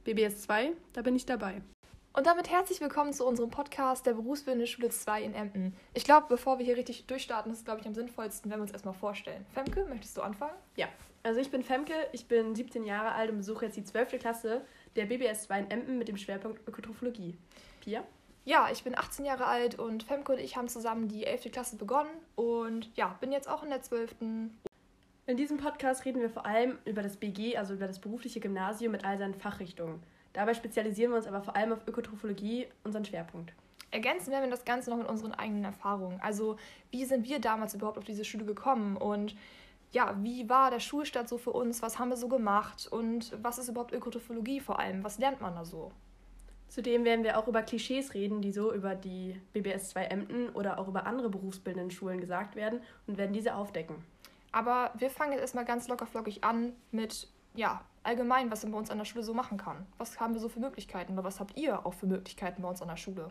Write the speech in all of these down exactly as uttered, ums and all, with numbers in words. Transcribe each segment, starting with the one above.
B B S zwei, da bin ich dabei. Und damit herzlich willkommen zu unserem Podcast der Berufsbildende Schule zwei in Emden. Ich glaube, bevor wir hier richtig durchstarten, ist es, glaube ich, am sinnvollsten, wenn wir uns erstmal vorstellen. Femke, möchtest du anfangen? Ja, also ich bin Femke, ich bin siebzehn Jahre alt und besuche jetzt die zwölfte Klasse der B B S zwei in Emden mit dem Schwerpunkt Ökotrophologie. Pia? Ja, ich bin achtzehn Jahre alt und Femke und ich haben zusammen die elfte Klasse begonnen und ja, bin jetzt auch in der zwölften In diesem Podcast reden wir vor allem über das B G, also über das berufliche Gymnasium mit all seinen Fachrichtungen. Dabei spezialisieren wir uns aber vor allem auf Ökotrophologie, unseren Schwerpunkt. Ergänzen werden wir das Ganze noch mit unseren eigenen Erfahrungen. Also, wie sind wir damals überhaupt auf diese Schule gekommen und ja, wie war der Schulstart so für uns, was haben wir so gemacht und was ist überhaupt Ökotrophologie vor allem, was lernt man da so? Zudem werden wir auch über Klischees reden, die so über die B B S zwei Emden oder auch über andere berufsbildenden Schulen gesagt werden und werden diese aufdecken. Aber wir fangen jetzt erstmal ganz lockerflockig an mit, ja, allgemein, was man bei uns an der Schule so machen kann. Was haben wir so für Möglichkeiten oder was habt ihr auch für Möglichkeiten bei uns an der Schule?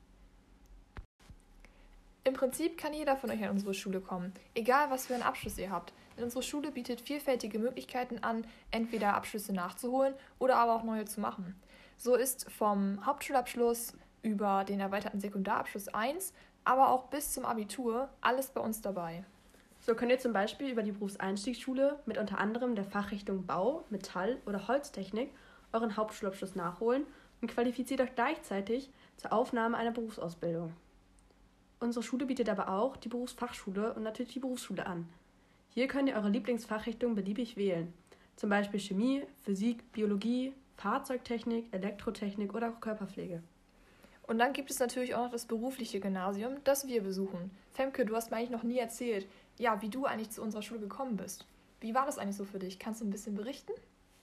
Im Prinzip kann jeder von euch an unsere Schule kommen, egal was für einen Abschluss ihr habt. Denn unsere Schule bietet vielfältige Möglichkeiten an, entweder Abschlüsse nachzuholen oder aber auch neue zu machen. So ist vom Hauptschulabschluss über den erweiterten Sekundarabschluss eins, aber auch bis zum Abitur alles bei uns dabei. So könnt ihr zum Beispiel über die Berufseinstiegsschule mit unter anderem der Fachrichtung Bau, Metall oder Holztechnik euren Hauptschulabschluss nachholen und qualifiziert euch gleichzeitig zur Aufnahme einer Berufsausbildung. Unsere Schule bietet aber auch die Berufsfachschule und natürlich die Berufsschule an. Hier könnt ihr eure Lieblingsfachrichtung beliebig wählen, zum Beispiel Chemie, Physik, Biologie, Fahrzeugtechnik, Elektrotechnik oder auch Körperpflege. Und dann gibt es natürlich auch noch das berufliche Gymnasium, das wir besuchen. Femke, du hast mir eigentlich noch nie erzählt, ja, wie du eigentlich zu unserer Schule gekommen bist. Wie war das eigentlich so für dich? Kannst du ein bisschen berichten?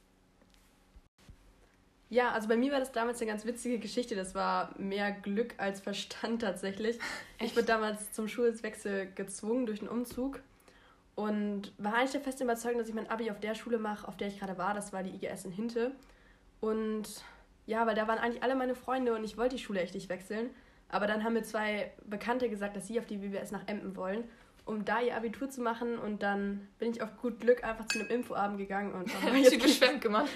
Ja, also bei mir war das damals eine ganz witzige Geschichte. Das war mehr Glück als Verstand tatsächlich. Echt? Ich wurde damals zum Schulwechsel gezwungen durch einen Umzug und war eigentlich der festen Überzeugung, dass ich mein Abi auf der Schule mache, auf der ich gerade war. Das war die I G S in Hinte. Und ja, weil da waren eigentlich alle meine Freunde und ich wollte die Schule echt nicht wechseln. Aber dann haben mir zwei Bekannte gesagt, dass sie auf die B B S nach Emden wollen, um da ihr Abitur zu machen. Und dann bin ich auf gut Glück einfach zu einem Infoabend gegangen. Und Typisch Femke gemacht.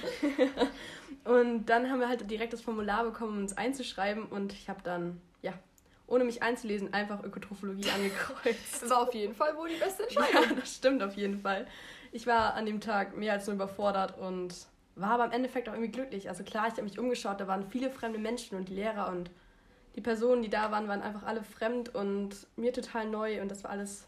Und dann haben wir halt direkt das Formular bekommen, um uns einzuschreiben. Und ich habe dann, ja, ohne mich einzulesen, einfach Ökotrophologie angekreuzt. Das war auf jeden Fall wohl die beste Entscheidung. Ja, das stimmt auf jeden Fall. Ich war an dem Tag mehr als nur überfordert und war aber im Endeffekt auch irgendwie glücklich. Also klar, ich habe mich umgeschaut, da waren viele fremde Menschen und die Lehrer und die Personen, die da waren, waren einfach alle fremd und mir total neu und das war alles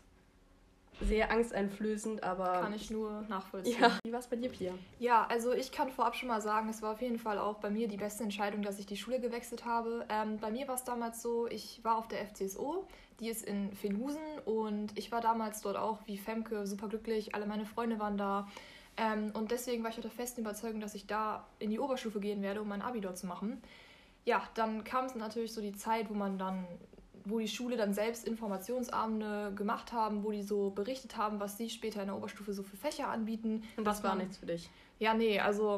sehr angsteinflößend, aber... Kann ich nur nachvollziehen. Ja, wie war es bei dir, Pia? Ja, also ich kann vorab schon mal sagen, es war auf jeden Fall auch bei mir die beste Entscheidung, dass ich die Schule gewechselt habe. Ähm, bei mir war es damals so, ich war auf der F C S O, die ist in Veenhusen und ich war damals dort auch wie Femke super glücklich, alle meine Freunde waren da. Ähm, und deswegen war ich auch der festen Überzeugung, dass ich da in die Oberstufe gehen werde, um mein Abi dort zu machen. Ja, dann kam es natürlich so die Zeit, wo man dann, wo die Schule dann selbst Informationsabende gemacht haben, wo die so berichtet haben, was sie später in der Oberstufe so für Fächer anbieten. Und das war nichts für dich? Ja, nee, also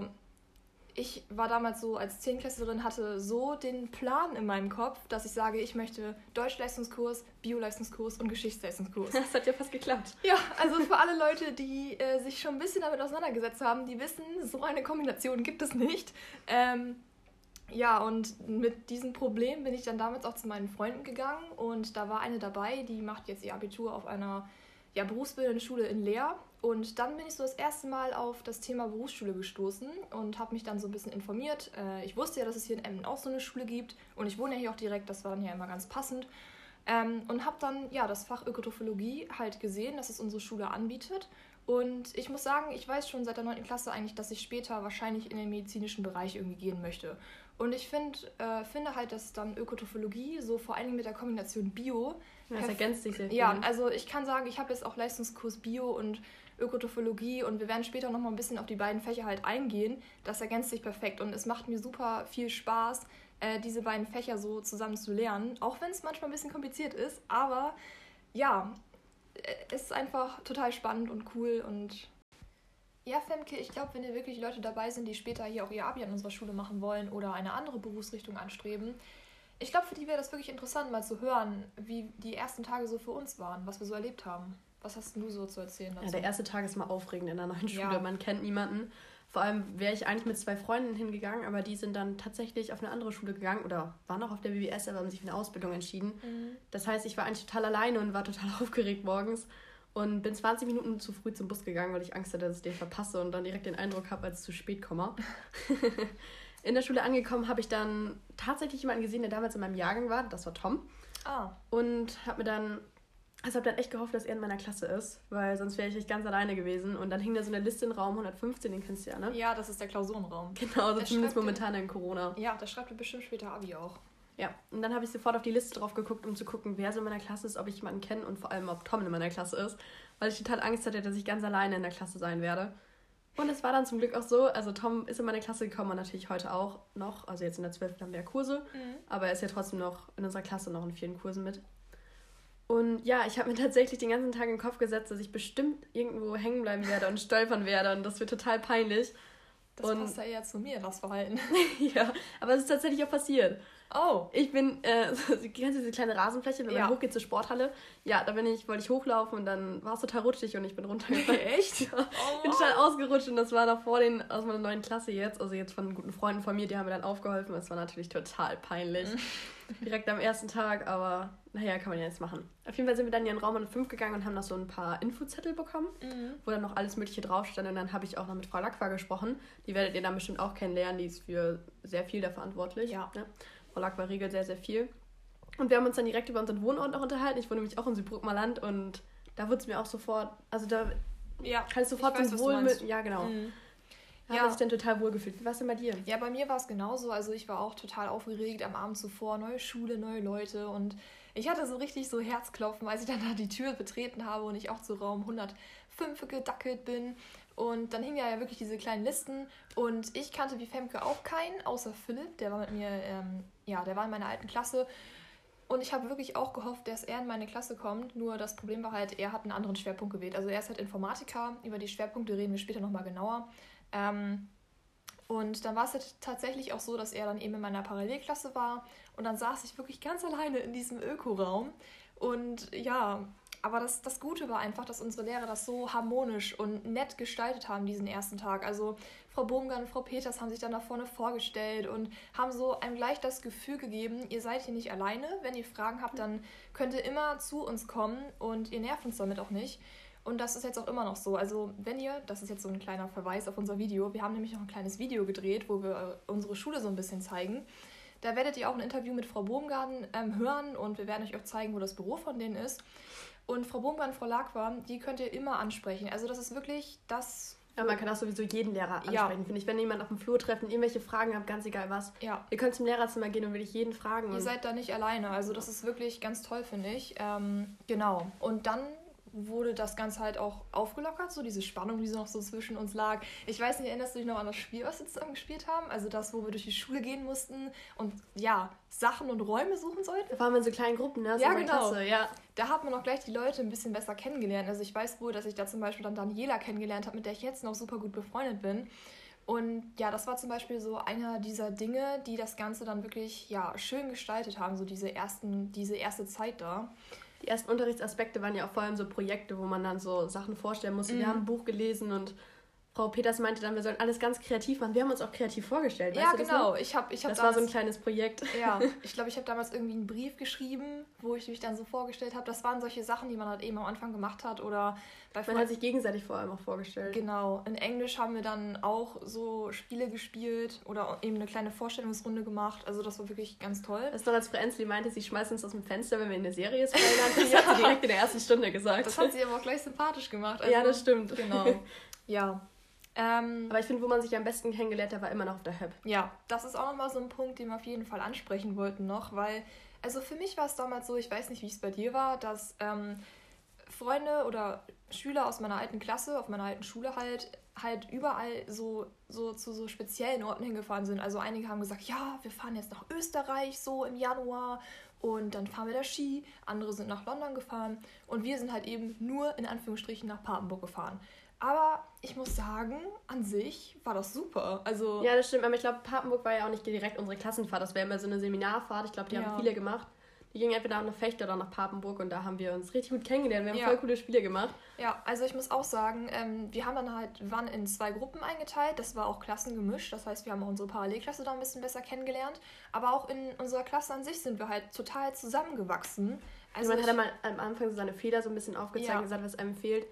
ich war damals so als Zehnklässlerin, hatte so den Plan in meinem Kopf, dass ich sage, ich möchte Deutschleistungskurs, Bioleistungskurs und Geschichtsleistungskurs. Das hat ja fast geklappt. Ja, also für alle Leute, die äh, sich schon ein bisschen damit auseinandergesetzt haben, die wissen, so eine Kombination gibt es nicht. Ähm, ja, und mit diesem Problem bin ich dann damals auch zu meinen Freunden gegangen und da war eine dabei, die macht jetzt ihr Abitur auf einer ja, berufsbildenden Schule in Leer. Und dann bin ich so das erste Mal auf das Thema Berufsschule gestoßen und habe mich dann so ein bisschen informiert. Äh, ich wusste ja, dass es hier in Emden auch so eine Schule gibt und ich wohne ja hier auch direkt, das war dann ja immer ganz passend. Ähm, und habe dann ja das Fach Ökotrophologie halt gesehen, dass es unsere Schule anbietet. Und ich muss sagen, ich weiß schon seit der neunten Klasse eigentlich, dass ich später wahrscheinlich in den medizinischen Bereich irgendwie gehen möchte. Und ich find, äh, finde halt, dass dann Ökotrophologie, so vor allen Dingen mit der Kombination Bio... Ja, das ergänzt sich sehr viel. Ja, also ich kann sagen, ich habe jetzt auch Leistungskurs Bio und Ökotrophologie und wir werden später nochmal ein bisschen auf die beiden Fächer halt eingehen. Das ergänzt sich perfekt und es macht mir super viel Spaß, äh, diese beiden Fächer so zusammen zu lernen. Auch wenn es manchmal ein bisschen kompliziert ist, aber ja, es ist einfach total spannend und cool und... Ja, Femke, ich glaube, wenn hier wirklich Leute dabei sind, die später hier auch ihr Abi an unserer Schule machen wollen oder eine andere Berufsrichtung anstreben, ich glaube, für die wäre das wirklich interessant, mal zu hören, wie die ersten Tage so für uns waren, was wir so erlebt haben. Was hast du so zu erzählen dazu? Ja, der erste Tag ist mal aufregend in einer neuen Schule. Ja. Man kennt niemanden. Vor allem wäre ich eigentlich mit zwei Freunden hingegangen, aber die sind dann tatsächlich auf eine andere Schule gegangen oder waren auch auf der B B S, aber haben sich für eine Ausbildung entschieden. Mhm. Das heißt, ich war eigentlich total alleine und war total aufgeregt morgens und bin zwanzig Minuten zu früh zum Bus gegangen, weil ich Angst hatte, dass ich den verpasse und dann direkt den Eindruck habe, als ich zu spät komme. In der Schule angekommen habe ich dann tatsächlich jemanden gesehen, der damals in meinem Jahrgang war. Das war Tom. Ah. Und habe mir dann, also habe dann echt gehofft, dass er in meiner Klasse ist, weil sonst wäre ich echt ganz alleine gewesen. Und dann hing da so eine Liste in Raum hundertfünfzehn, den kennst du ja, ne? Ja, das ist der Klausurenraum. Genau, so zumindest momentan in Corona. Ja, da schreibt er bestimmt später Abi auch. Ja, und dann habe ich sofort auf die Liste drauf geguckt, um zu gucken, wer so in meiner Klasse ist, ob ich jemanden kenne und vor allem, ob Tom in meiner Klasse ist, weil ich total Angst hatte, dass ich ganz alleine in der Klasse sein werde. Und es war dann zum Glück auch so, also Tom ist in meine Klasse gekommen und natürlich heute auch noch, also jetzt in der zwölften haben wir ja Kurse, mhm. aber er ist ja trotzdem noch in unserer Klasse noch in vielen Kursen mit. Und ja, ich habe mir tatsächlich den ganzen Tag in den Kopf gesetzt, dass ich bestimmt irgendwo hängen bleiben werde und stolpern werde und das wird total peinlich. Das und passt ja eher zu mir, das Verhalten. Ja, aber es ist tatsächlich auch passiert. Oh. Ich bin, äh, kennst du diese kleine Rasenfläche, wenn man ja. hochgeht zur Sporthalle? Ja, da bin ich, wollte ich hochlaufen und dann war es total rutschig und ich bin runtergefallen. Echt? Ja. Oh. Bin total ausgerutscht und das war noch vor den, aus meiner neuen Klasse jetzt, also jetzt von guten Freunden von mir, die haben mir dann aufgeholfen. Das war natürlich total peinlich. Direkt am ersten Tag, aber naja, kann man ja jetzt machen. Auf jeden Fall sind wir dann in den Raum hundertfünf gegangen und haben noch so ein paar Infozettel bekommen, mhm. wo dann noch alles Mögliche drauf stand. Und dann habe ich auch noch mit Frau Lackwa gesprochen. Die werdet ihr dann bestimmt auch kennenlernen, die ist für sehr viel da verantwortlich. Ja. Ne? Frau Lackwa regelt sehr, sehr viel. Und wir haben uns dann direkt über unseren Wohnort noch unterhalten. Ich wohne nämlich auch in Südbruckmer Land und da wurde es mir auch sofort, also da ja, kann ich sofort ich zum Wohl mit. Ja, genau. Mhm. Da ja. habe ich dann total wohl gefühlt. Wie war es denn bei dir? Ja, bei mir war es genauso. Also ich war auch total aufgeregt am Abend zuvor. Neue Schule, neue Leute. Und ich hatte so richtig so Herzklopfen, als ich dann da die Tür betreten habe und ich auch zu Raum hundertfünf gedackelt bin. Und dann hingen ja wirklich diese kleinen Listen. Und ich kannte wie Femke auch keinen, außer Philipp. Der war mit mir, ähm, ja, der war in meiner alten Klasse. Und ich habe wirklich auch gehofft, dass er in meine Klasse kommt. Nur das Problem war halt, er hat einen anderen Schwerpunkt gewählt. Also er ist halt Informatiker. Über die Schwerpunkte reden wir später nochmal genauer. Ähm, und dann war es halt tatsächlich auch so, dass er dann eben in meiner Parallelklasse war und dann saß ich wirklich ganz alleine in diesem Ökoraum und ja, aber das, das Gute war einfach, dass unsere Lehrer das so harmonisch und nett gestaltet haben diesen ersten Tag. Also Frau Bogengard und Frau Peters haben sich dann da vorne vorgestellt und haben so einem gleich das Gefühl gegeben, ihr seid hier nicht alleine, wenn ihr Fragen habt, dann könnt ihr immer zu uns kommen und ihr nervt uns damit auch nicht. Und das ist jetzt auch immer noch so. Also wenn ihr, das ist jetzt so ein kleiner Verweis auf unser Video, wir haben nämlich noch ein kleines Video gedreht, wo wir unsere Schule so ein bisschen zeigen. Da werdet ihr auch ein Interview mit Frau Bohmgarten ähm, hören und wir werden euch auch zeigen, wo das Büro von denen ist. Und Frau Bohmgarten und Frau Lackwa, die könnt ihr immer ansprechen. Also das ist wirklich das... Ja, man kann auch sowieso jeden Lehrer ansprechen, ja. finde ich. Wenn jemand auf dem Flur trefft und irgendwelche Fragen habt, ganz egal was. Ja. Ihr könnt zum Lehrerzimmer gehen und will ich jeden fragen. Ihr seid da nicht alleine. Also das ist wirklich ganz toll, finde ich. Ähm, genau. Und dann wurde das Ganze halt auch aufgelockert, so diese Spannung, die so noch so zwischen uns lag. Ich weiß nicht, erinnerst du dich noch an das Spiel, was wir zusammen gespielt haben? Also das, wo wir durch die Schule gehen mussten und ja, Sachen und Räume suchen sollten? Da waren wir in so kleinen Gruppen, ne? So ja, genau. Klasse, ja. Da hat man auch gleich die Leute ein bisschen besser kennengelernt. Also ich weiß wohl, dass ich da zum Beispiel dann Daniela kennengelernt habe, mit der ich jetzt noch super gut befreundet bin. Und ja, das war zum Beispiel so einer dieser Dinge, die das Ganze dann wirklich ja, schön gestaltet haben, so diese ersten, diese erste Zeit da. Die ersten Unterrichtsaspekte waren ja auch vor allem so Projekte, wo man dann so Sachen vorstellen musste. Mhm. Wir haben ein Buch gelesen und Frau Peters meinte dann, wir sollen alles ganz kreativ machen. Wir haben uns auch kreativ vorgestellt. Ja, weißt du genau. Das, ich hab, ich hab das damals, war so ein kleines Projekt. Ja, ich glaube, ich habe damals irgendwie einen Brief geschrieben, wo ich mich dann so vorgestellt habe. Das waren solche Sachen, die man halt eben am Anfang gemacht hat. Oder bei man hat sich gegenseitig vor allem auch vorgestellt. Genau. In Englisch haben wir dann auch so Spiele gespielt oder eben eine kleine Vorstellungsrunde gemacht. Also das war wirklich ganz toll. Das ist noch, als Frau Ensli meinte, sie schmeißt uns aus dem Fenster, wenn wir in der Serie spoilern. Das ja. hat sie direkt in der ersten Stunde gesagt. Das hat sie aber auch gleich sympathisch gemacht. Also, ja, das stimmt. Genau. Ja. Ähm, Aber ich finde, wo man sich am besten kennengelernt hat, war immer noch auf der H E P. Ja, das ist auch nochmal so ein Punkt, den wir auf jeden Fall ansprechen wollten noch, weil, also für mich war es damals so, ich weiß nicht, wie es bei dir war, dass ähm, Freunde oder Schüler aus meiner alten Klasse, auf meiner alten Schule halt, halt überall so, so zu so speziellen Orten hingefahren sind. Also einige haben gesagt, ja, wir fahren jetzt nach Österreich so im Januar und dann fahren wir da Ski. Andere sind nach London gefahren und wir sind halt eben nur in Anführungsstrichen nach Papenburg gefahren. Aber ich muss sagen, an sich war das super. Also ja, das stimmt. Aber ich glaube, Papenburg war ja auch nicht direkt unsere Klassenfahrt. Das wäre immer so eine Seminarfahrt. Ich glaube, die ja. haben viele gemacht. Wir gingen entweder nach Fechter oder nach Papenburg und da haben wir uns richtig gut kennengelernt. Wir haben Ja. voll coole Spiele gemacht. Ja, also ich muss auch sagen, ähm, wir haben dann halt, waren in zwei Gruppen eingeteilt, das war auch klassengemischt, das heißt, wir haben auch unsere Parallelklasse da ein bisschen besser kennengelernt, aber auch in unserer Klasse an sich sind wir halt total zusammengewachsen. Also man hat einmal am Anfang so seine Fehler so ein bisschen aufgezeigt, Ja. gesagt, was einem fehlt.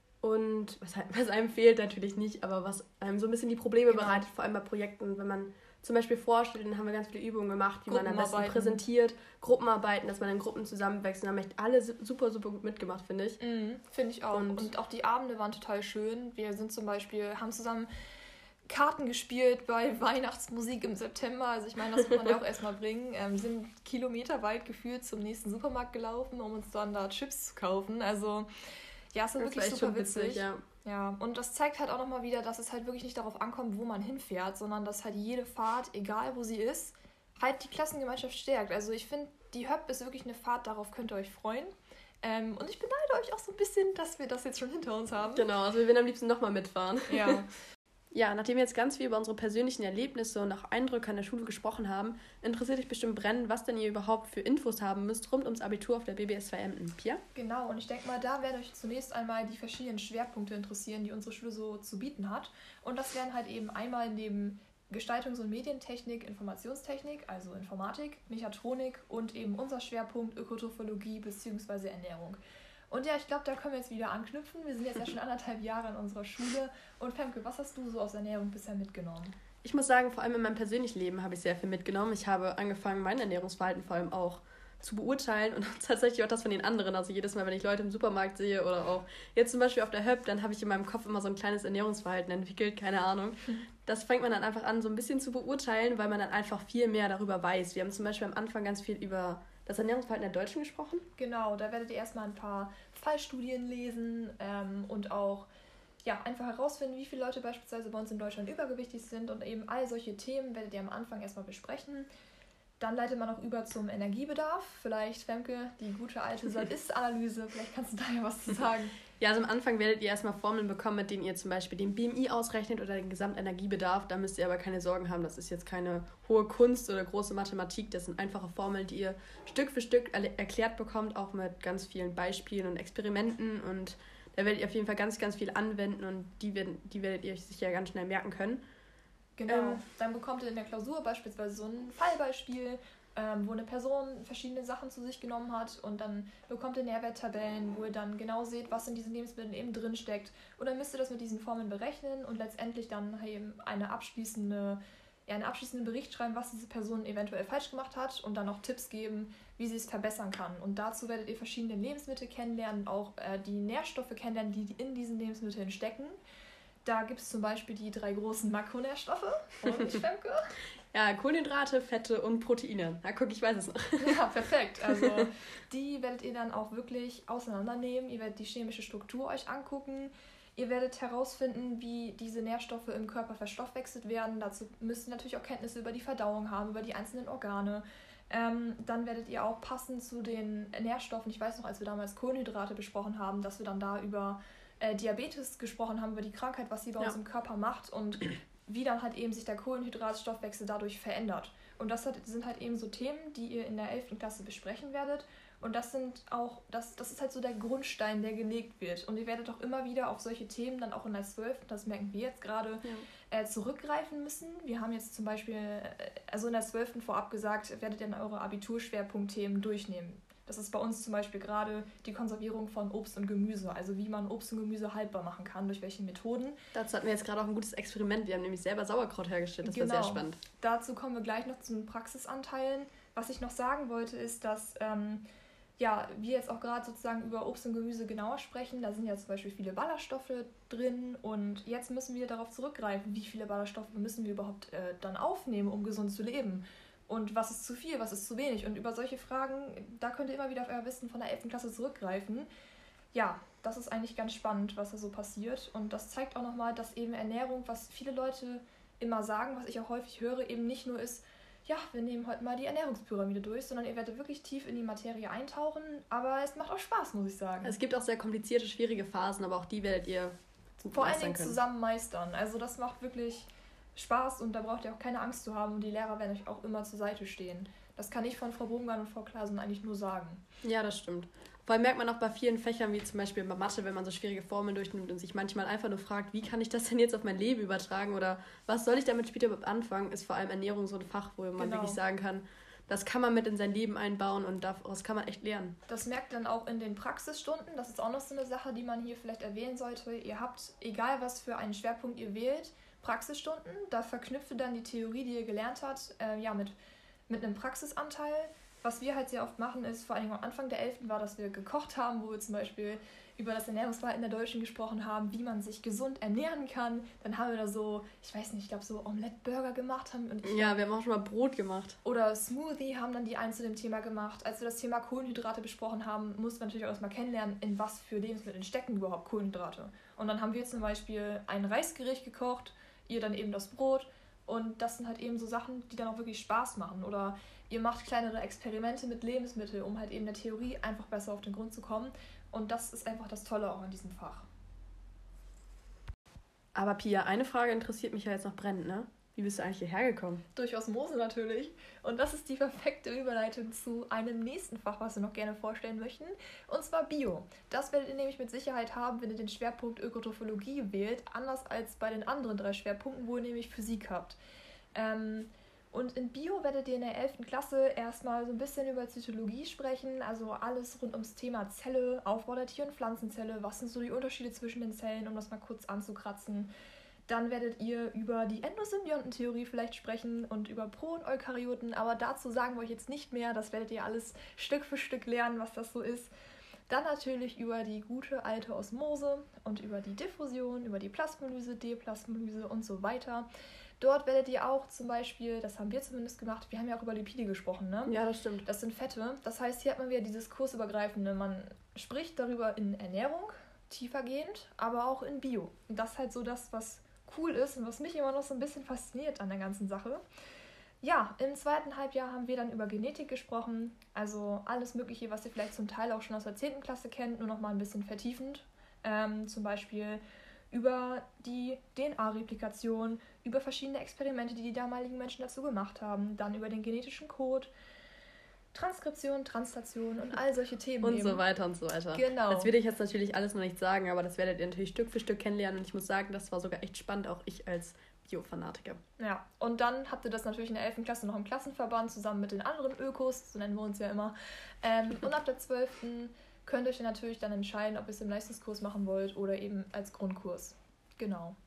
Und was, was einem fehlt natürlich nicht, aber was einem so ein bisschen die Probleme Genau. bereitet, vor allem bei Projekten, wenn man zum Beispiel vorstellt, dann haben wir ganz viele Übungen gemacht, wie man am besten Gruppenarbeiten. präsentiert, Gruppenarbeiten, dass man in Gruppen zusammenwächst. Und da haben echt alle super, super gut mitgemacht, finde ich. Mhm, finde ich auch. Und- Und, auch die Abende waren total schön. Wir sind zum Beispiel, haben zusammen Karten gespielt bei Weihnachtsmusik im September. Also ich meine, das muss man ja auch erstmal bringen. Ähm, sind kilometerweit gefühlt zum nächsten Supermarkt gelaufen, um uns dann da Chips zu kaufen. Also ja, es war Das wirklich war echt super schon witzig, witzig. ja. Ja, und das zeigt halt auch nochmal wieder, dass es halt wirklich nicht darauf ankommt, wo man hinfährt, sondern dass halt jede Fahrt, egal wo sie ist, halt die Klassengemeinschaft stärkt. Also ich finde, die Höpp ist wirklich eine Fahrt, darauf könnt ihr euch freuen. Ähm, und ich beneide euch auch so ein bisschen, dass wir das jetzt schon hinter uns haben. Genau, also wir würden am liebsten nochmal mitfahren. Ja. Ja, nachdem wir jetzt ganz viel über unsere persönlichen Erlebnisse und auch Eindrücke an der Schule gesprochen haben, interessiert euch bestimmt brennend, was denn ihr überhaupt für Infos haben müsst rund ums Abitur auf der B B S zwei Emden. Pia? Genau, und ich denke mal, da werden euch zunächst einmal die verschiedenen Schwerpunkte interessieren, die unsere Schule so zu bieten hat. Und das wären halt eben einmal neben Gestaltungs- und Medientechnik, Informationstechnik, also Informatik, Mechatronik und eben unser Schwerpunkt Ökotrophologie bzw. Ernährung. Und ja, ich glaube, da können wir jetzt wieder anknüpfen. Wir sind jetzt ja schon anderthalb Jahre in unserer Schule. Und Femke, was hast du so aus Ernährung bisher mitgenommen? Ich muss sagen, vor allem in meinem persönlichen Leben habe ich sehr viel mitgenommen. Ich habe angefangen, mein Ernährungsverhalten vor allem auch zu beurteilen und tatsächlich auch das von den anderen. Also jedes Mal, wenn ich Leute im Supermarkt sehe oder auch jetzt zum Beispiel auf der Höpp, dann habe ich in meinem Kopf immer so ein kleines Ernährungsverhalten entwickelt, keine Ahnung. Das fängt man dann einfach an, so ein bisschen zu beurteilen, weil man dann einfach viel mehr darüber weiß. Wir haben zum Beispiel am Anfang ganz viel über das Ernährungsverhalten der Deutschen gesprochen. Genau, da werdet ihr erstmal ein paar Fallstudien lesen ähm, und auch ja, einfach herausfinden, wie viele Leute beispielsweise bei uns in Deutschland übergewichtig sind und eben all solche Themen werdet ihr am Anfang erstmal besprechen. Dann leitet man auch über zum Energiebedarf. Vielleicht, Femke, die gute alte Soll-Ist-Analyse, vielleicht kannst du da ja was zu sagen. Ja, also am Anfang werdet ihr erstmal Formeln bekommen, mit denen ihr zum Beispiel den B M I ausrechnet oder den Gesamtenergiebedarf. Da müsst ihr aber keine Sorgen haben, das ist jetzt keine hohe Kunst oder große Mathematik. Das sind einfache Formeln, die ihr Stück für Stück er- erklärt bekommt, auch mit ganz vielen Beispielen und Experimenten. Und da werdet ihr auf jeden Fall ganz, ganz viel anwenden und die, werden, die werdet ihr euch sicher ganz schnell merken können. Genau, Ähm. dann bekommt ihr in der Klausur beispielsweise so ein Fallbeispiel, ähm, wo eine Person verschiedene Sachen zu sich genommen hat und dann bekommt ihr Nährwerttabellen, wo ihr dann genau seht, was in diesen Lebensmitteln eben drin steckt. Und dann müsst ihr das mit diesen Formeln berechnen und letztendlich dann eben eine abschließende, ja, einen abschließenden Bericht schreiben, was diese Person eventuell falsch gemacht hat und dann noch Tipps geben, wie sie es verbessern kann. Und dazu werdet ihr verschiedene Lebensmittel kennenlernen, auch äh, die Nährstoffe kennenlernen, die in diesen Lebensmitteln stecken. Da gibt es zum Beispiel die drei großen Makronährstoffe. Und Femke? Ja, Kohlenhydrate, Fette und Proteine. Na guck, ich weiß es noch. Ja, perfekt. Also die werdet ihr dann auch wirklich auseinandernehmen. Ihr werdet die chemische Struktur euch angucken. Ihr werdet herausfinden, wie diese Nährstoffe im Körper verstoffwechselt werden. Dazu müsst ihr natürlich auch Kenntnisse über die Verdauung haben, über die einzelnen Organe. Ähm, dann werdet ihr auch passend zu den Nährstoffen, ich weiß noch, als wir damals Kohlenhydrate besprochen haben, dass wir dann da über äh, Diabetes gesprochen haben, über die Krankheit, was sie bei Ja. uns im Körper macht und wie dann halt eben sich der Kohlenhydratstoffwechsel dadurch verändert. Und das hat, sind halt eben so Themen, die ihr in der elften Klasse besprechen werdet. Und das sind auch, das, das ist halt so der Grundstein, der gelegt wird. Und ihr werdet auch immer wieder auf solche Themen dann auch in der zwölften, das merken wir jetzt gerade, Ja. äh, zurückgreifen müssen. Wir haben jetzt zum Beispiel, äh, also in der zwölften vorab gesagt, werdet ihr dann eure Abiturschwerpunktthemen durchnehmen. Das ist bei uns zum Beispiel gerade die Konservierung von Obst und Gemüse, also wie man Obst und Gemüse haltbar machen kann, durch welche Methoden. Dazu hatten wir jetzt gerade auch ein gutes Experiment. Wir haben nämlich selber Sauerkraut hergestellt. Das war Genau. sehr spannend. Dazu kommen wir gleich noch zu den Praxisanteilen. Was ich noch sagen wollte, ist, dass ähm, ja, wir jetzt auch gerade sozusagen über Obst und Gemüse genauer sprechen. Da sind ja zum Beispiel viele Ballaststoffe drin und jetzt müssen wir darauf zurückgreifen, wie viele Ballaststoffe müssen wir überhaupt äh, dann aufnehmen, um gesund zu leben. Und was ist zu viel, was ist zu wenig? Und über solche Fragen, da könnt ihr immer wieder auf euer Wissen von der elften Klasse zurückgreifen. Ja, das ist eigentlich ganz spannend, was da so passiert. Und das zeigt auch nochmal, dass eben Ernährung, was viele Leute immer sagen, was ich auch häufig höre, eben nicht nur ist, ja, wir nehmen heute mal die Ernährungspyramide durch, sondern ihr werdet wirklich tief in die Materie eintauchen. Aber es macht auch Spaß, muss ich sagen. Es gibt auch sehr komplizierte, schwierige Phasen, aber auch die werdet ihr gut Vor allen meistern Dingen können. zusammen meistern. Also das macht wirklich Spaß und da braucht ihr auch keine Angst zu haben und die Lehrer werden euch auch immer zur Seite stehen. Das kann ich von Frau Bogengarn und Frau Klasen eigentlich nur sagen. Ja, das stimmt. Vor allem merkt man auch bei vielen Fächern, wie zum Beispiel bei Mathe, wenn man so schwierige Formeln durchnimmt und sich manchmal einfach nur fragt, wie kann ich das denn jetzt auf mein Leben übertragen oder was soll ich damit später überhaupt anfangen, ist vor allem Ernährung so ein Fach, wo man Genau. wirklich sagen kann, das kann man mit in sein Leben einbauen und daraus kann man echt lernen. Das merkt dann auch in den Praxisstunden. Das ist auch noch so eine Sache, die man hier vielleicht erwähnen sollte. Ihr habt, egal was für einen Schwerpunkt ihr wählt, Praxisstunden. Da verknüpft ihr dann die Theorie, die ihr gelernt habt, äh, ja, mit, mit einem Praxisanteil. Was wir halt sehr oft machen, ist, vor allem am Anfang der elften war, dass wir gekocht haben, wo wir zum Beispiel über das Ernährungsverhalten der Deutschen gesprochen haben, wie man sich gesund ernähren kann. Dann haben wir da so, ich weiß nicht, ich glaube so Omelette-Burger gemacht. Haben und ich ja, wir haben auch schon mal Brot gemacht. Oder Smoothie haben dann die einen zu dem Thema gemacht. Als wir das Thema Kohlenhydrate besprochen haben, mussten wir natürlich auch erstmal kennenlernen, in was für Lebensmitteln stecken überhaupt Kohlenhydrate. Und dann haben wir zum Beispiel ein Reisgericht gekocht, ihr dann eben das Brot. Und das sind halt eben so Sachen, die dann auch wirklich Spaß machen. Oder ihr macht kleinere Experimente mit Lebensmitteln, um halt eben der Theorie einfach besser auf den Grund zu kommen. Und das ist einfach das Tolle auch an diesem Fach. Aber Pia, eine Frage interessiert mich ja jetzt noch brennend, ne? Wie bist du eigentlich hierher gekommen? Durch Osmose natürlich. Und das ist die perfekte Überleitung zu einem nächsten Fach, was wir noch gerne vorstellen möchten. Und zwar Bio. Das werdet ihr nämlich mit Sicherheit haben, wenn ihr den Schwerpunkt Ökotrophologie wählt. Anders als bei den anderen drei Schwerpunkten, wo ihr nämlich Physik habt. Ähm, und in Bio werdet ihr in der elften Klasse erstmal so ein bisschen über Zytologie sprechen. Also alles rund ums Thema Zelle, Aufbau der Tier- und Pflanzenzelle. Was sind so die Unterschiede zwischen den Zellen, um das mal kurz anzukratzen. Dann werdet ihr über die Endosymbiontentheorie vielleicht sprechen und über Pro- und Eukaryoten, aber dazu sagen wir euch jetzt nicht mehr. Das werdet ihr alles Stück für Stück lernen, was das so ist. Dann natürlich über die gute alte Osmose und über die Diffusion, über die Plasmolyse, Deplasmolyse und so weiter. Dort werdet ihr auch zum Beispiel, das haben wir zumindest gemacht, wir haben ja auch über Lipide gesprochen, ne? Ja, das stimmt. Das sind Fette. Das heißt, hier hat man wieder dieses kursübergreifende. Man spricht darüber in Ernährung, tiefergehend, aber auch in Bio. Und das ist halt so das, was cool ist und was mich immer noch so ein bisschen fasziniert an der ganzen Sache. Ja, im zweiten Halbjahr haben wir dann über Genetik gesprochen, also alles Mögliche, was ihr vielleicht zum Teil auch schon aus der zehnten Klasse kennt, nur noch mal ein bisschen vertiefend. Ähm, zum Beispiel über die D N A-Replikation, über verschiedene Experimente, die die damaligen Menschen dazu gemacht haben, dann über den genetischen Code, Transkription, Translation und all solche Themen. Und eben. so weiter und so weiter. Genau. Das will ich jetzt natürlich alles noch nicht sagen, aber das werdet ihr natürlich Stück für Stück kennenlernen und ich muss sagen, das war sogar echt spannend, auch ich als Bio-Fanatiker. Ja, und dann habt ihr das natürlich in der elften Klasse noch im Klassenverband zusammen mit den anderen Ökos, so nennen wir uns ja immer. Ähm, und ab der zwölften könnt ihr euch natürlich dann entscheiden, ob ihr es im Leistungskurs machen wollt oder eben als Grundkurs. Genau.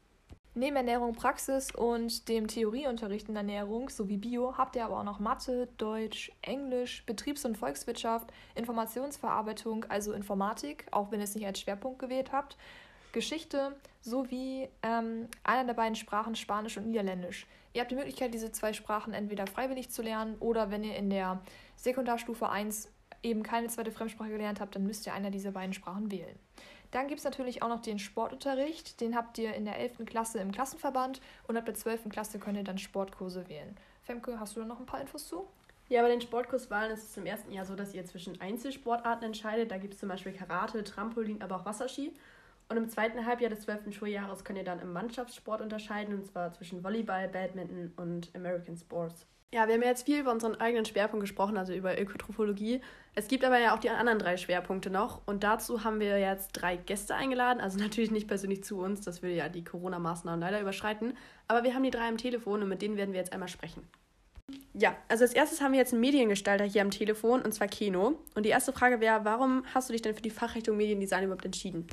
Neben Ernährung, Praxis und dem Theorieunterricht in Ernährung sowie Bio habt ihr aber auch noch Mathe, Deutsch, Englisch, Betriebs- und Volkswirtschaft, Informationsverarbeitung, also Informatik, auch wenn ihr es nicht als Schwerpunkt gewählt habt, Geschichte sowie ähm, einer der beiden Sprachen Spanisch und Niederländisch. Ihr habt die Möglichkeit, diese zwei Sprachen entweder freiwillig zu lernen oder wenn ihr in der Sekundarstufe eins eben keine zweite Fremdsprache gelernt habt, dann müsst ihr einer dieser beiden Sprachen wählen. Dann gibt es natürlich auch noch den Sportunterricht, den habt ihr in der elften Klasse im Klassenverband und ab der zwölften Klasse könnt ihr dann Sportkurse wählen. Femke, hast du da noch ein paar Infos zu? Ja, bei den Sportkurswahlen ist es im ersten Jahr so, dass ihr zwischen Einzelsportarten entscheidet. Da gibt es zum Beispiel Karate, Trampolin, aber auch Wasserski. Und im zweiten Halbjahr des zwölften Schuljahres könnt ihr dann im Mannschaftssport unterscheiden, und zwar zwischen Volleyball, Badminton und American Sports. Ja, wir haben ja jetzt viel über unseren eigenen Schwerpunkt gesprochen, also über Ökotrophologie. Es gibt aber ja auch die anderen drei Schwerpunkte noch und dazu haben wir jetzt drei Gäste eingeladen, also natürlich nicht persönlich zu uns, das würde ja die Corona-Maßnahmen leider überschreiten, aber wir haben die drei am Telefon und mit denen werden wir jetzt einmal sprechen. Ja, also als erstes haben wir jetzt einen Mediengestalter hier am Telefon, und zwar Keno. Und die erste Frage wäre, warum hast du dich denn für die Fachrichtung Mediendesign überhaupt entschieden?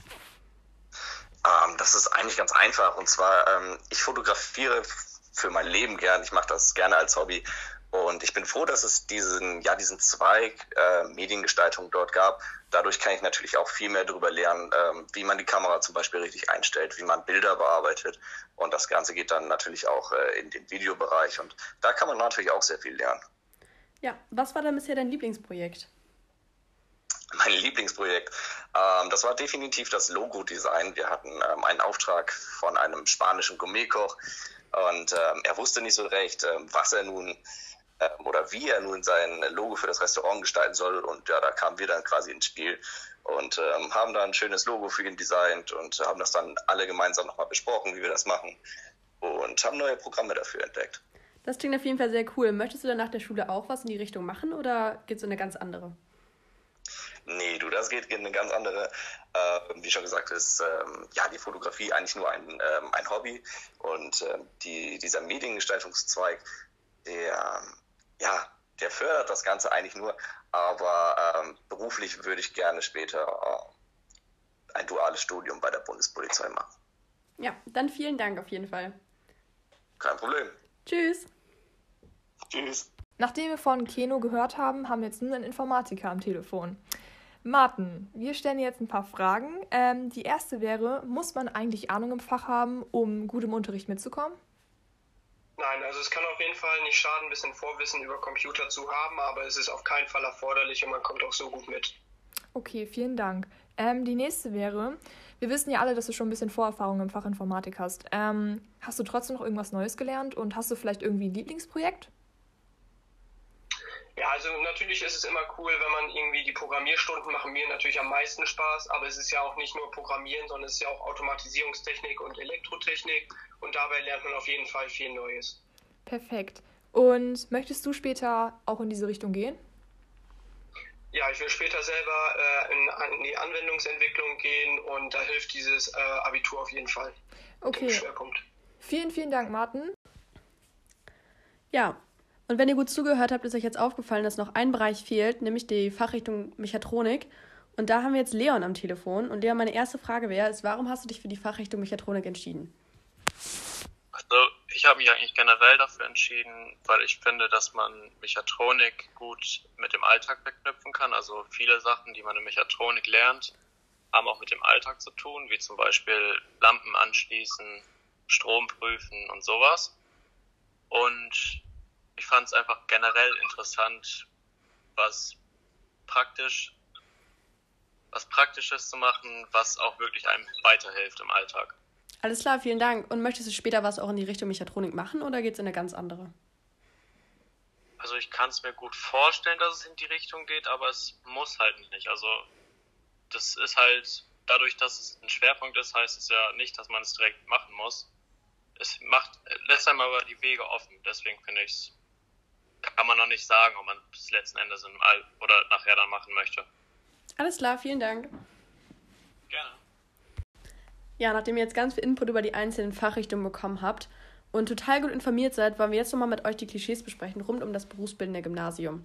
Ähm, das ist eigentlich ganz einfach, und zwar, ähm, ich fotografiere für mein Leben gern, ich mache das gerne als Hobby und ich bin froh, dass es diesen, ja, diesen Zweig äh, Mediengestaltung dort gab. Dadurch kann ich natürlich auch viel mehr darüber lernen, ähm, wie man die Kamera zum Beispiel richtig einstellt, wie man Bilder bearbeitet, und das Ganze geht dann natürlich auch äh, in den Videobereich und da kann man natürlich auch sehr viel lernen. Ja, was war denn bisher dein Lieblingsprojekt? Mein Lieblingsprojekt, ähm, das war definitiv das Logo-Design. Wir hatten ähm, einen Auftrag von einem spanischen Gourmetkoch und ähm, er wusste nicht so recht, ähm, was er nun ähm, oder wie er nun sein Logo für das Restaurant gestalten soll, und ja, da kamen wir dann quasi ins Spiel und ähm, haben dann ein schönes Logo für ihn designt und haben das dann alle gemeinsam nochmal besprochen, wie wir das machen, und haben neue Programme dafür entdeckt. Das klingt auf jeden Fall sehr cool. Möchtest du dann nach der Schule auch was in die Richtung machen oder geht es in eine ganz andere? Nee, du, das geht in eine ganz andere. Äh, wie schon gesagt, ist ähm, ja die Fotografie eigentlich nur ein, ähm, ein Hobby und äh, die, dieser Mediengestaltungszweig, der, ja, der fördert das Ganze eigentlich nur, aber ähm, beruflich würde ich gerne später äh, ein duales Studium bei der Bundespolizei machen. Ja, dann vielen Dank auf jeden Fall. Kein Problem. Tschüss. Tschüss. Nachdem wir von Keno gehört haben, haben wir jetzt nun einen Informatiker am Telefon. Martin, wir stellen dir jetzt ein paar Fragen. Ähm, die erste wäre, muss man eigentlich Ahnung im Fach haben, um gut im Unterricht mitzukommen? Nein, also es kann auf jeden Fall nicht schaden, ein bisschen Vorwissen über Computer zu haben, aber es ist auf keinen Fall erforderlich und man kommt auch so gut mit. Okay, vielen Dank. Ähm, die nächste wäre, wir wissen ja alle, dass du schon ein bisschen Vorerfahrung im Fach Informatik hast. Ähm, hast du trotzdem noch irgendwas Neues gelernt und hast du vielleicht irgendwie ein Lieblingsprojekt? Ja, also natürlich ist es immer cool, wenn man irgendwie die Programmierstunden machen mir natürlich am meisten Spaß, aber es ist ja auch nicht nur Programmieren, sondern es ist ja auch Automatisierungstechnik und Elektrotechnik und dabei lernt man auf jeden Fall viel Neues. Perfekt. Und möchtest du später auch in diese Richtung gehen? Ja, ich will später selber äh, in, in die Anwendungsentwicklung gehen und da hilft dieses äh, Abitur auf jeden Fall. Okay. Schwerpunkt. Vielen, vielen Dank, Martin. Ja, und wenn ihr gut zugehört habt, ist euch jetzt aufgefallen, dass noch ein Bereich fehlt, nämlich die Fachrichtung Mechatronik. Und da haben wir jetzt Leon am Telefon. Und Leon, meine erste Frage wäre, ist, warum hast du dich für die Fachrichtung Mechatronik entschieden? Also ich habe mich eigentlich generell dafür entschieden, weil ich finde, dass man Mechatronik gut mit dem Alltag verknüpfen kann. Also viele Sachen, die man in Mechatronik lernt, haben auch mit dem Alltag zu tun, wie zum Beispiel Lampen anschließen, Strom prüfen und sowas. Und ich fand es einfach generell interessant, was praktisch, was Praktisches zu machen, was auch wirklich einem weiterhilft im Alltag. Alles klar, vielen Dank. Und möchtest du später was auch in die Richtung Mechatronik machen oder geht es in eine ganz andere? Also ich kann es mir gut vorstellen, dass es in die Richtung geht, aber es muss halt nicht. Also das ist halt, dadurch, dass es ein Schwerpunkt ist, heißt es ja nicht, dass man es direkt machen muss. Es macht, lässt einem aber die Wege offen. Deswegen finde ich es, kann man noch nicht sagen, ob man es letzten Endes im All oder nachher dann machen möchte. Alles klar, vielen Dank. Gerne. Ja, nachdem ihr jetzt ganz viel Input über die einzelnen Fachrichtungen bekommen habt und total gut informiert seid, wollen wir jetzt nochmal mit euch die Klischees besprechen rund um das berufsbildende Gymnasium.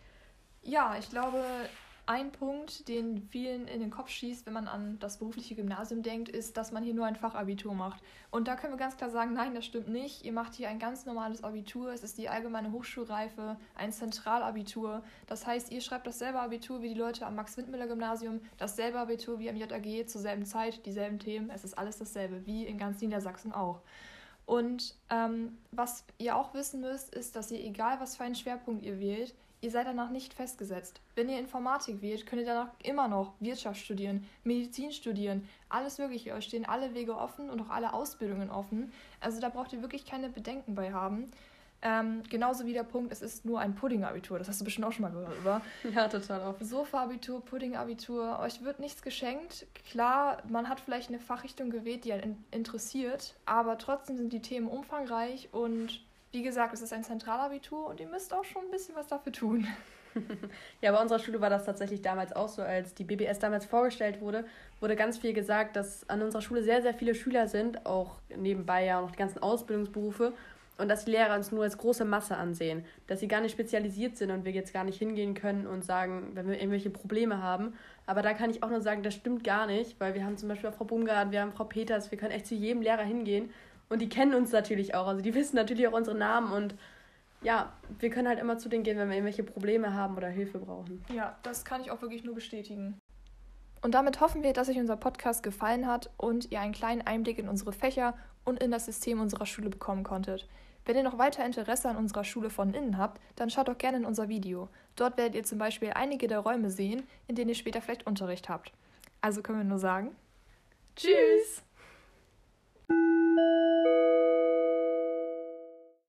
Ja, ich glaube, ein Punkt, den vielen in den Kopf schießt, wenn man an das berufliche Gymnasium denkt, ist, dass man hier nur ein Fachabitur macht. Und da können wir ganz klar sagen, nein, das stimmt nicht. Ihr macht hier ein ganz normales Abitur. Es ist die allgemeine Hochschulreife, ein Zentralabitur. Das heißt, ihr schreibt dasselbe Abitur wie die Leute am Max-Windmüller-Gymnasium, dasselbe Abitur wie am J A G, zur selben Zeit, dieselben Themen. Es ist alles dasselbe, wie in ganz Niedersachsen auch. Und ähm, was ihr auch wissen müsst, ist, dass ihr, egal was für einen Schwerpunkt ihr wählt, ihr seid danach nicht festgesetzt. Wenn ihr Informatik wählt, könnt ihr danach immer noch Wirtschaft studieren, Medizin studieren, alles Mögliche. Euch stehen alle Wege offen und auch alle Ausbildungen offen. Also da braucht ihr wirklich keine Bedenken bei haben. Ähm, genauso wie der Punkt, es ist nur ein Pudding-Abitur. Das hast du bestimmt auch schon mal gehört, oder? Ja, total oft. Sofa-Abitur, Pudding-Abitur. Euch wird nichts geschenkt. Klar, man hat vielleicht eine Fachrichtung gewählt, die einen interessiert, aber trotzdem sind die Themen umfangreich und wie gesagt, es ist ein Zentralabitur und ihr müsst auch schon ein bisschen was dafür tun. Ja, bei unserer Schule war das tatsächlich damals auch so, als die B B S damals vorgestellt wurde, wurde ganz viel gesagt, dass an unserer Schule sehr, sehr viele Schüler sind, auch nebenbei ja auch noch die ganzen Ausbildungsberufe und dass die Lehrer uns nur als große Masse ansehen, dass sie gar nicht spezialisiert sind und wir jetzt gar nicht hingehen können und sagen, wenn wir irgendwelche Probleme haben. Aber da kann ich auch nur sagen, das stimmt gar nicht, weil wir haben zum Beispiel auch Frau Bumgard, wir haben Frau Peters, wir können echt zu jedem Lehrer hingehen. Und die kennen uns natürlich auch, also die wissen natürlich auch unsere Namen und ja, wir können halt immer zu denen gehen, wenn wir irgendwelche Probleme haben oder Hilfe brauchen. Ja, das kann ich auch wirklich nur bestätigen. Und damit hoffen wir, dass euch unser Podcast gefallen hat und ihr einen kleinen Einblick in unsere Fächer und in das System unserer Schule bekommen konntet. Wenn ihr noch weiter Interesse an unserer Schule von innen habt, dann schaut doch gerne in unser Video. Dort werdet ihr zum Beispiel einige der Räume sehen, in denen ihr später vielleicht Unterricht habt. Also können wir nur sagen, Tschüss! Tschüss.